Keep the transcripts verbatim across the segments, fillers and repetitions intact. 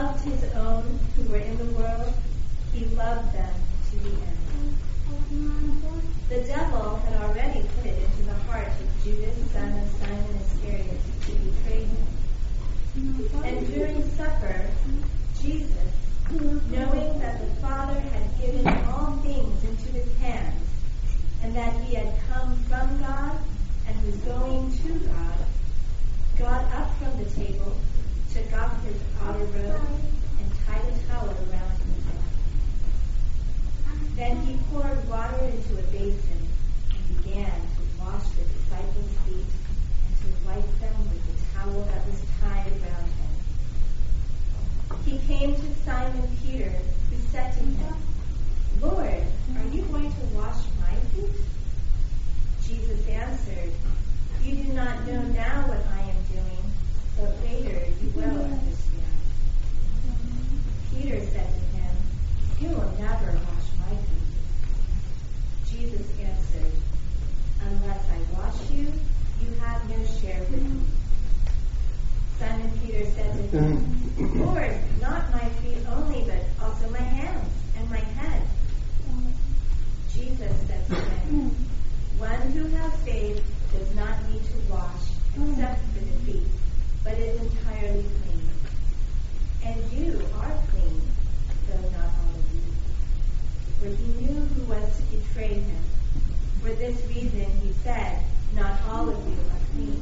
loved his own who were in the world, he loved them to the end. The devil had already put it into the heart of Judas, son of Simon Iscariot, to betray him. And during supper, Jesus, knowing that the Father had given all things into his hands, and that he had come from God and was going to God, got up from the table, took off his outer robe, and tied a towel around himself. Then he poured water into a basin and began to wash the disciples' feet and to wipe them with the towel that was tied around him. He came to Simon Peter, who said to him, "Lord, are you going to wash my feet?" Jesus answered, "You do not know now what I am doing, but later you will understand." Peter said to him, "You will never wash my feet." Jesus answered, "Unless I wash you, you have no share with me." Simon Peter said to him, "Lord, not my feet only, but also my hands and my head." Jesus said to him, "One who has faith does not need to wash except for the feet, but is entirely clean. And you are clean, though not all of you." For he knew who was to betray him. For this reason he said, "Not all of you are clean."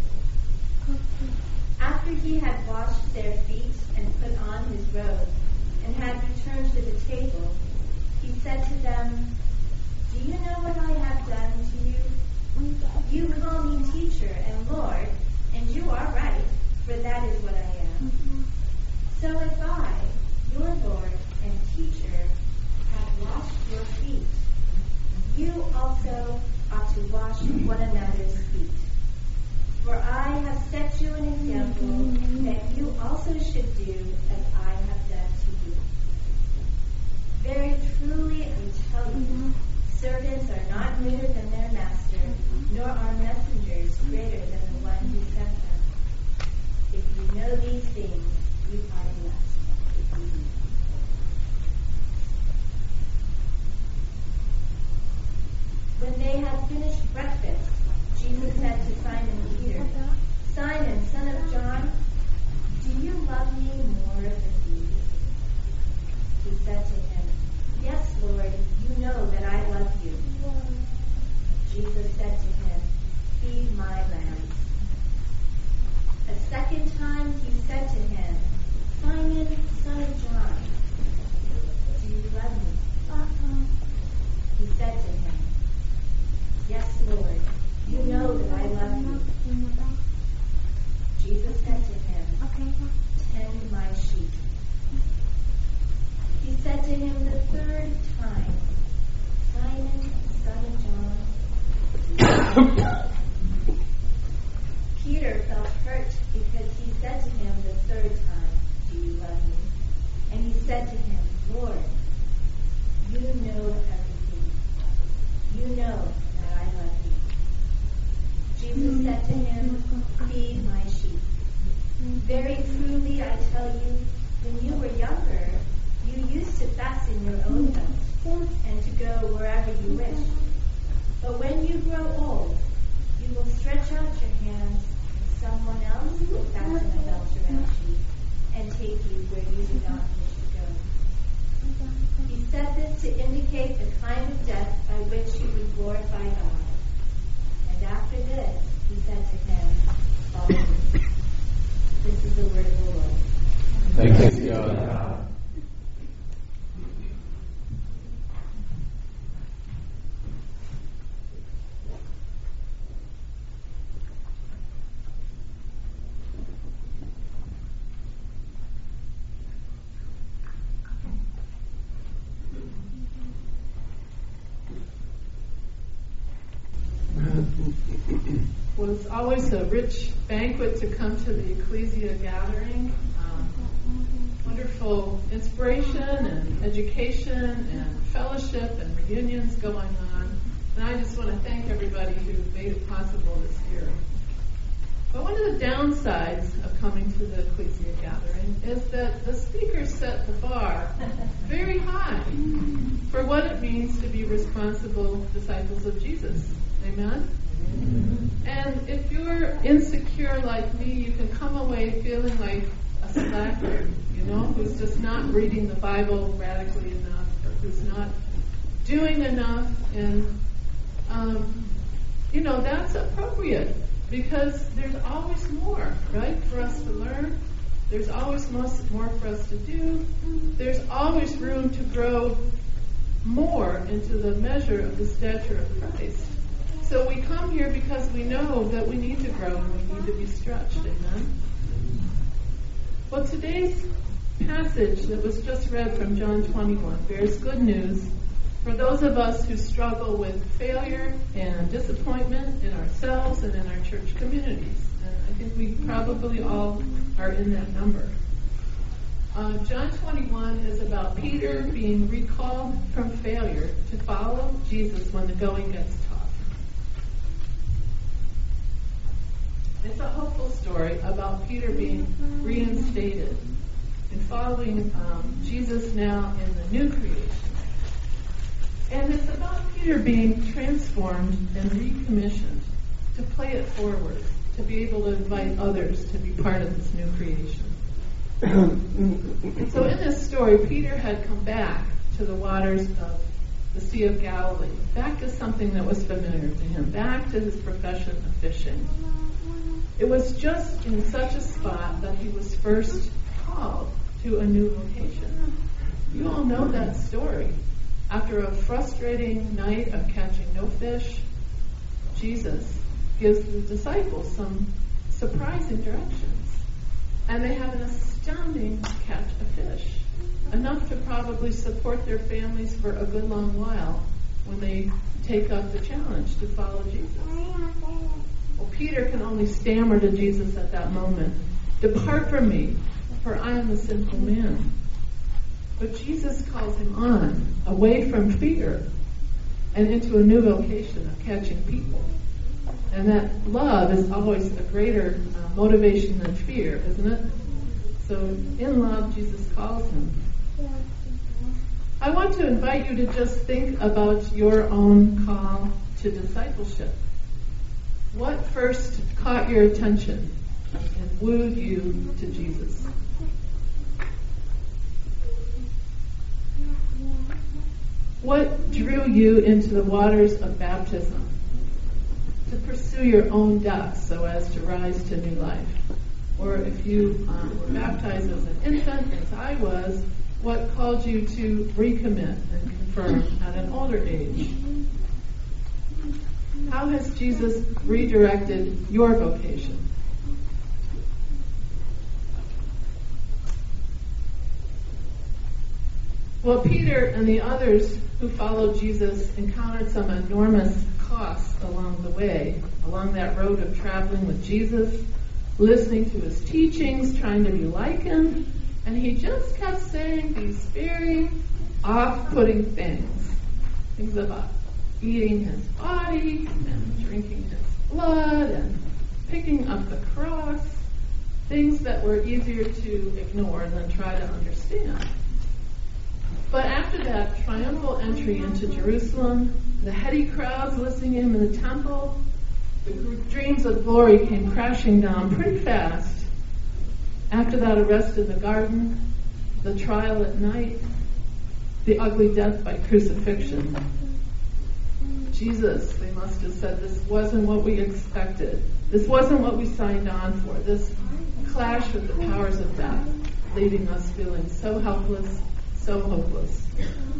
After he had washed their feet and put on his robe, and had returned to the table, he said to them, "Do you know what I have done to you? You call me teacher and Lord, and you are right, for that is what I am. So if I, your Lord and teacher, have washed your feet, you also ought to wash one another's feet. For I have set you an example that you also should do as I have done to you. Very truly I tell you, servants are not greater than their master, nor are messengers greater than the one who sent them. If you know these things, you are blessed if you do them." When they had finished breakfast, Jesus said to Simon Peter, "Simon, son of John, do you love me more than these?" He said to him, "Yes, Lord, you know that I love you." Jesus said to him, "Feed my lambs." A second time he said to him, "Simon, son of John, do you love me?" He said to him, "Yes, Lord, you know that I love you." Jesus said to him, "Tend my sheep." He said to him the third time, "Simon, son of John, do you love me?" Peter felt hurt because he said to him the third time, "Do you love me?" And he said to him, "Lord, you know everything. You know that I love you." Jesus said to him, "Feed my sheep. Very truly I tell you, when you were younger, you used to fasten your own belts and to go wherever you wished. But when you grow old, you will stretch out your hands, and someone else will fasten a belt around you and take you where you do not wish to go." He said this to indicate the kind of death by which he would glorify God. And after this, he said to him, "Follow me." This is the word of the Lord. Thanks be to God. Well, it's always a rich banquet to come to the Ecclesia gathering. Um, wonderful inspiration and education and fellowship and reunions going on. And I just want to thank everybody who made it possible this year. But one of the downsides of coming to the Ecclesia gathering is that the speakers set the bar very high for what it means to be responsible disciples of Jesus. Amen? And if you're insecure like me, you can come away feeling like a slacker, you know, who's just not reading the Bible radically enough, or who's not doing enough. And, um, you know, that's appropriate because there's always more, right, for us to learn. There's always more for us to do. There's always room to grow more into the measure of the stature of Christ. So we come here because we know that we need to grow and we need to be stretched. Amen? Well, today's passage that was just read from John twenty-one bears good news for those of us who struggle with failure and disappointment in ourselves and in our church communities. And I think we probably all are in that number. Uh, John twenty-one is about Peter being recalled from failure to follow Jesus when the going gets tough. It's a hopeful story about Peter being reinstated and following um, Jesus now in the new creation. And it's about Peter being transformed and recommissioned to play it forward, to be able to invite others to be part of this new creation. So in this story, Peter had come back to the waters of the Sea of Galilee, back to something that was familiar to him, back to his profession of fishing. It was just in such a spot that he was first called to a new vocation. You all know that story. After a frustrating night of catching no fish, Jesus gives the disciples some surprising directions. And they have an astounding catch of fish, enough to probably support their families for a good long while when they take up the challenge to follow Jesus. Well, Peter can only stammer to Jesus at that moment, "Depart from me, for I am a sinful man." But Jesus calls him on, away from fear, and into a new vocation of catching people. And that love is always a greater uh, motivation than fear, isn't it? So in love, Jesus calls him. I want to invite you to just think about your own call to discipleship. What first caught your attention and wooed you to Jesus? What drew you into the waters of baptism to pursue your own death so as to rise to new life? Or if you um, were baptized as an infant, as I was, what called you to recommit and confirm at an older age? How has Jesus redirected your vocation? Well, Peter and the others who followed Jesus encountered some enormous costs along the way, along that road of traveling with Jesus, listening to his teachings, trying to be like him, and he just kept saying these very off-putting things, things about eating his body and drinking his blood and picking up the cross, things that were easier to ignore than try to understand. But after that triumphal entry into Jerusalem, the heady crowds listening to him in the temple, the dreams of glory came crashing down pretty fast. After that arrest in the garden, the trial at night, the ugly death by crucifixion. Jesus, they must have said, this wasn't what we expected. This wasn't what we signed on for. This clash with the powers of death, leaving us feeling so helpless, so hopeless.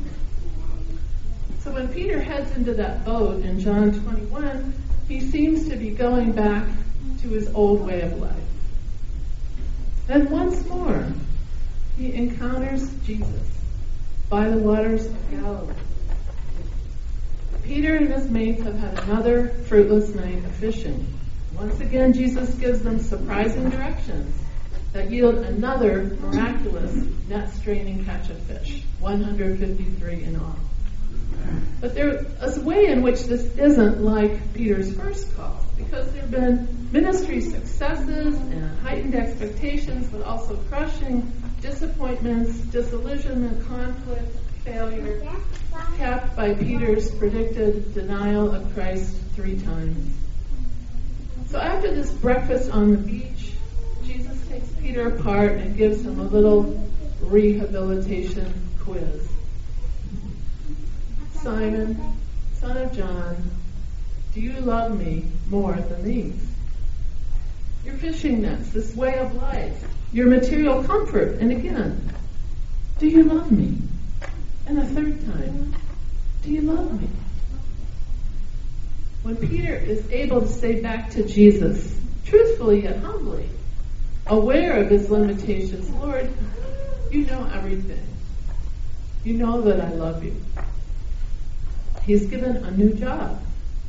So when Peter heads into that boat in John twenty-one, he seems to be going back to his old way of life. And once more, he encounters Jesus by the waters of Galilee. Peter and his mates have had another fruitless night of fishing. Once again, Jesus gives them surprising directions that yield another miraculous net-straining catch of fish, one hundred fifty-three in all. But there is a way in which this isn't like Peter's first call, because there have been ministry successes and heightened expectations, but also crushing disappointments, disillusionment, conflict, failure, capped by Peter's predicted denial of Christ three times. So after this breakfast on the beach, Jesus takes Peter apart and gives him a little rehabilitation quiz. Simon, son of John, do you love me more than these? Your fishing nets, this way of life, your material comfort, and again, do you love me? And a third time, do you love me? When Peter is able to say back to Jesus, truthfully yet humbly, aware of his limitations, Lord, you know everything. You know that I love you. He's given a new job.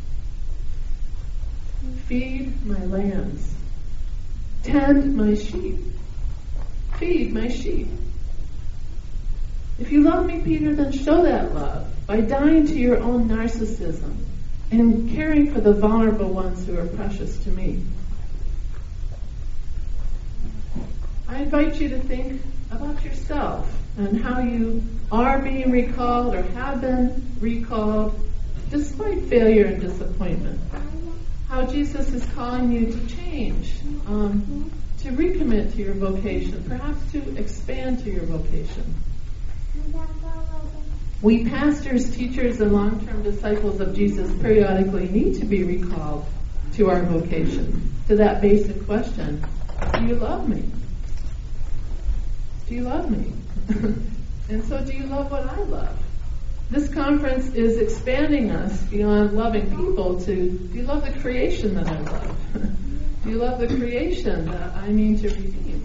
Feed my lambs. Tend my sheep. Feed my sheep. If you love me, Peter, then show that love by dying to your own narcissism and caring for the vulnerable ones who are precious to me. I invite you to think about yourself and how you are being recalled or have been recalled despite failure and disappointment. How Jesus is calling you to change, um, to recommit to your vocation, perhaps to expand to your vocation. We pastors, teachers, and long-term disciples of Jesus periodically need to be recalled to our vocation, to that basic question, do you love me? Do you love me? And so do you love what I love? This conference is expanding us beyond loving people to, do you love the creation that I love? Do you love the creation that I mean to redeem?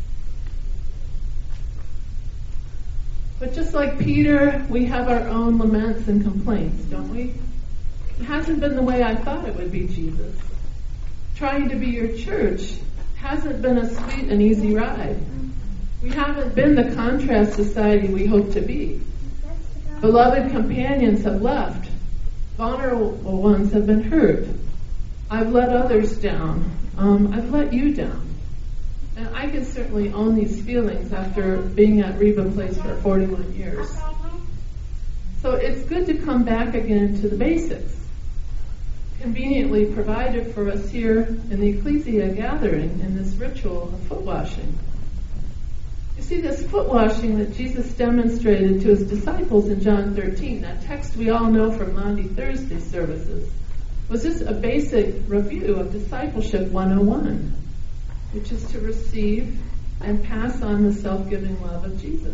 But just like Peter, we have our own laments and complaints, don't we? It hasn't been the way I thought it would be, Jesus. Trying to be your church hasn't been a sweet and easy ride. We haven't been the contrast society we hope to be. Beloved companions have left. Vulnerable ones have been hurt. I've let others down. Um, I've let you down. And I can certainly own these feelings after being at Reba Place for forty-one years. So it's good to come back again to the basics, conveniently provided for us here in the Ecclesia gathering in this ritual of foot washing. You see, this foot washing that Jesus demonstrated to his disciples in John thirteen, that text we all know from Maundy Thursday services, was just a basic review of Discipleship one oh one, which is to receive and pass on the self-giving love of Jesus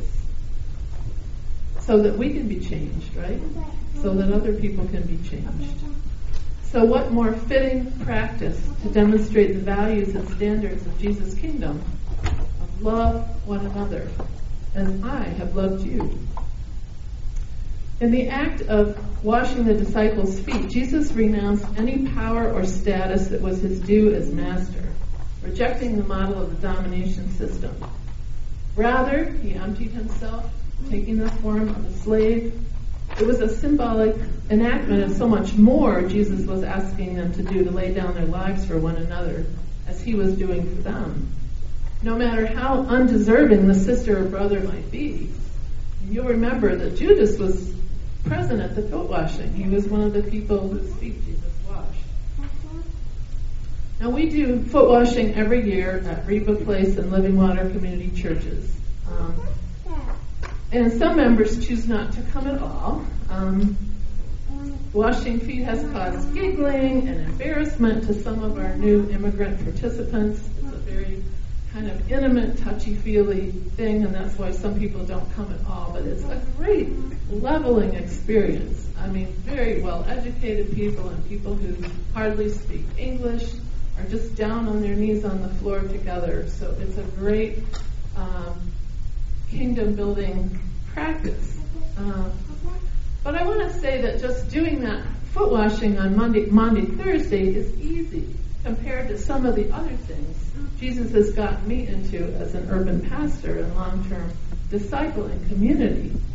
so that we can be changed, right? So that other people can be changed. So what more fitting practice to demonstrate the values and standards of Jesus' kingdom? Love one another as I have loved you. In the act of washing the disciples' feet, Jesus renounced any power or status that was his due as master, rejecting the model of the domination system. Rather, he emptied himself, taking the form of a slave. It was a symbolic enactment of so much more Jesus was asking them to do, to lay down their lives for one another, as he was doing for them. No matter how undeserving the sister or brother might be. You'll remember that Judas was present at the foot washing. He was one of the people whose feet Jesus washed. Now we do foot washing every year at Reba Place and Living Water Community Churches. Um, and some members choose not to come at all. Um, washing feet has caused giggling and embarrassment to some of our new immigrant participants. It's a very kind of intimate, touchy-feely thing, and that's why some people don't come at all. But it's a great leveling experience. I mean, very well-educated people and people who hardly speak English are just down on their knees on the floor together. So it's a great um, kingdom-building practice. Uh, but I want to say that just doing that foot washing on Monday, Monday, Thursday is easy compared to some of the other things Jesus has gotten me into as an urban pastor and long-term disciple in community.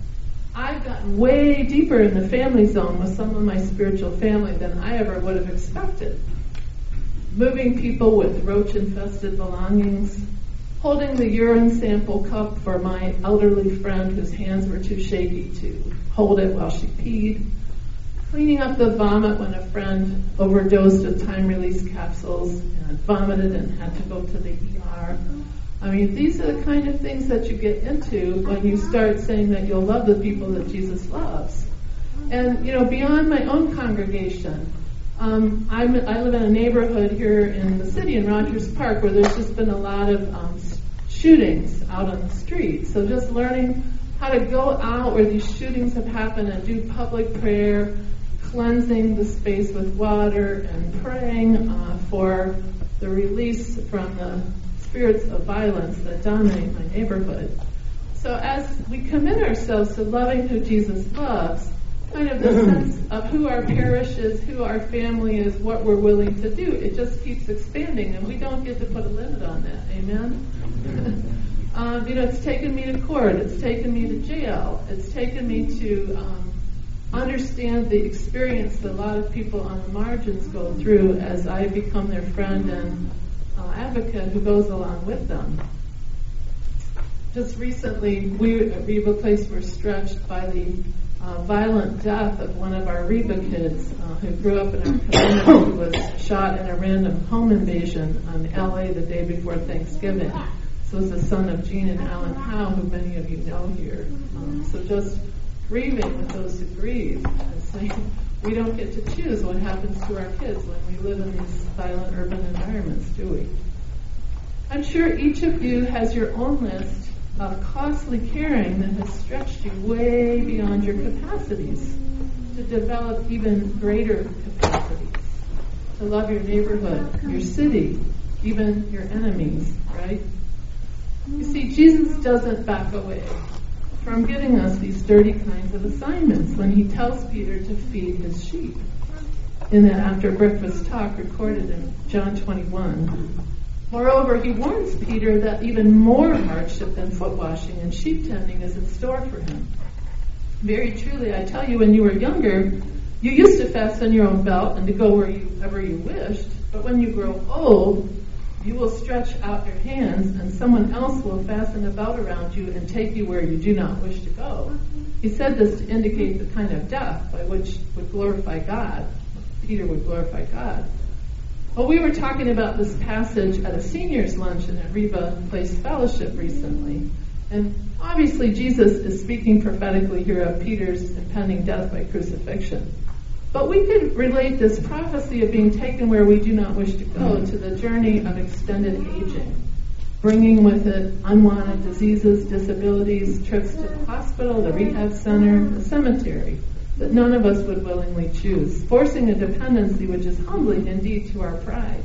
I've gotten way deeper in the family zone with some of my spiritual family than I ever would have expected. Moving people with roach-infested belongings, holding the urine sample cup for my elderly friend whose hands were too shaky to hold it while she peed, cleaning up the vomit when a friend overdosed with time-release capsules and vomited and had to go to the E R. I mean, these are the kind of things that you get into when you start saying that you'll love the people that Jesus loves. And, you know, beyond my own congregation, um, I'm, I live in a neighborhood here in the city, in Rogers Park, where there's just been a lot of um, shootings out on the street. So just learning how to go out where these shootings have happened and do public prayer, cleansing the space with water, and praying uh, for the release from the spirits of violence that dominate my neighborhood. So as we commit ourselves to loving who Jesus loves, kind of the sense of who our parish is, who our family is, what we're willing to do, it just keeps expanding, and we don't get to put a limit on that. Amen? um, you know, it's taken me to court. It's taken me to jail. It's taken me to um, understand the experience that a lot of people on the margins go through as I become their friend and uh, advocate who goes along with them. Just recently, we at Reba Place were stretched by the uh, violent death of one of our Reba kids uh, who grew up in our community, who was shot in a random home invasion on L A the day before Thanksgiving. This was the son of Gene and Alan Howe, who many of you know here. Um, so just grieving with those who grieve and saying we don't get to choose what happens to our kids when we live in these violent urban environments, do we? I'm sure each of you has your own list of costly caring that has stretched you way beyond your capacities to develop even greater capacities, to love your neighborhood, your city, even your enemies, right? You see, Jesus doesn't back away from giving us these sturdy kinds of assignments when he tells Peter to feed his sheep. In that after breakfast talk recorded in John twenty-one. Moreover, he warns Peter that even more hardship than foot washing and sheep tending is in store for him. Very truly, I tell you, when you were younger, you used to fasten your own belt and to go wherever you wished, but when you grow old, you will stretch out your hands, and someone else will fasten a belt around you and take you where you do not wish to go. He said this to indicate the kind of death by which would glorify God. Peter would glorify God. Well, we were talking about this passage at a seniors' luncheon at Reba Place Fellowship recently. And obviously Jesus is speaking prophetically here of Peter's impending death by crucifixion. But we could relate this prophecy of being taken where we do not wish to go to the journey of extended aging, bringing with it unwanted diseases, disabilities, trips to the hospital, the rehab center, the cemetery, that none of us would willingly choose, forcing a dependency which is humbling indeed to our pride.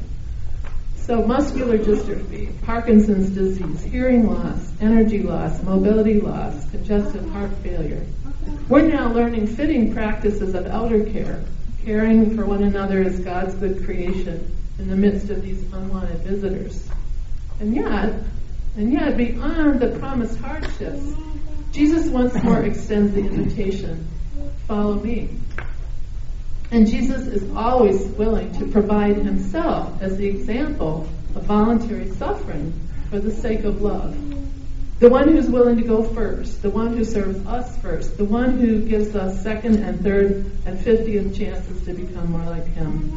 So muscular dystrophy, Parkinson's disease, hearing loss, energy loss, mobility loss, congestive heart failure. We're now learning fitting practices of elder care, caring for one another as God's good creation in the midst of these unwanted visitors. And yet, and yet beyond the promised hardships, Jesus once more extends the invitation, follow me. And Jesus is always willing to provide himself as the example of voluntary suffering for the sake of love. The one who's willing to go first, the one who serves us first, the one who gives us second and third and fiftieth chances to become more like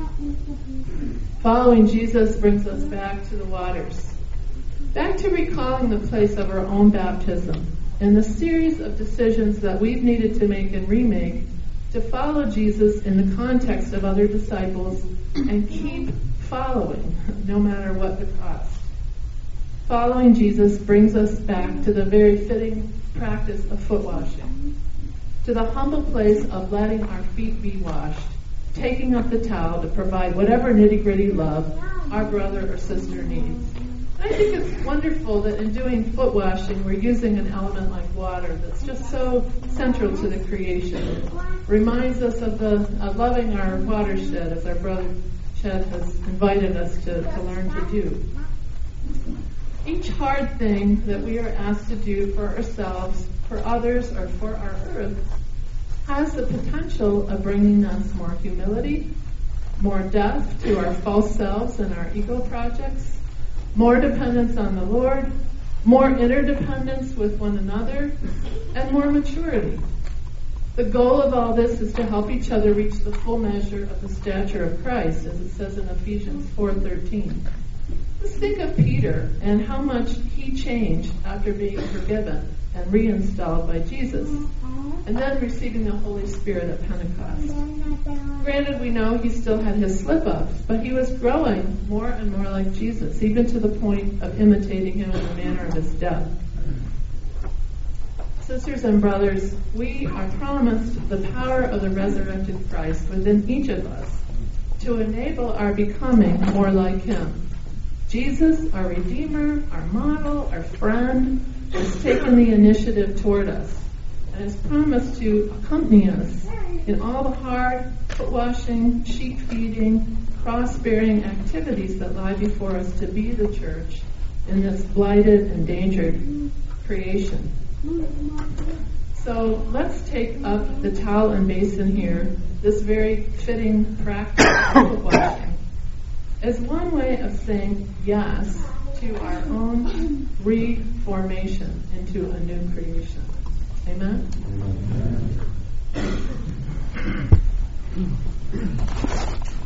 him. Following Jesus brings us back to the waters, back to recalling the place of our own baptism and the series of decisions that we've needed to make and remake to follow Jesus in the context of other disciples and keep following, no matter what the cost. Following Jesus brings us back to the very fitting practice of foot washing, to the humble place of letting our feet be washed, taking up the towel to provide whatever nitty-gritty love our brother or sister needs. I think it's wonderful that in doing foot washing, we're using an element like water that's just so central to the creation. It reminds us of the of loving our watershed, as our brother Chet has invited us to, to learn to do. Each hard thing that we are asked to do for ourselves for others, or for our earth, has the potential of bringing us more humility, more death to our false selves and our ego projects, more dependence on the Lord, more interdependence with one another, and more maturity. The goal of all this is to help each other reach the full measure of the stature of Christ, as it says in Ephesians four thirteen. Let's think of Peter and how much he changed after being forgiven and reinstalled by Jesus, and then receiving the Holy Spirit at Pentecost. Granted, we know he still had his slip-ups, but he was growing more and more like Jesus, even to the point of imitating him in the manner of his death. Sisters and brothers, we are promised the power of the resurrected Christ within each of us to enable our becoming more like him. Jesus, our Redeemer, our model, our friend, has taken the initiative toward us and has promised to accompany us in all the hard, foot-washing, sheep-feeding, cross-bearing activities that lie before us to be the church in this blighted, endangered creation. So let's take up the towel and basin here, this very fitting practice of foot washing, as one way of saying yes to our own reformation into a new creation. Amen? Amen.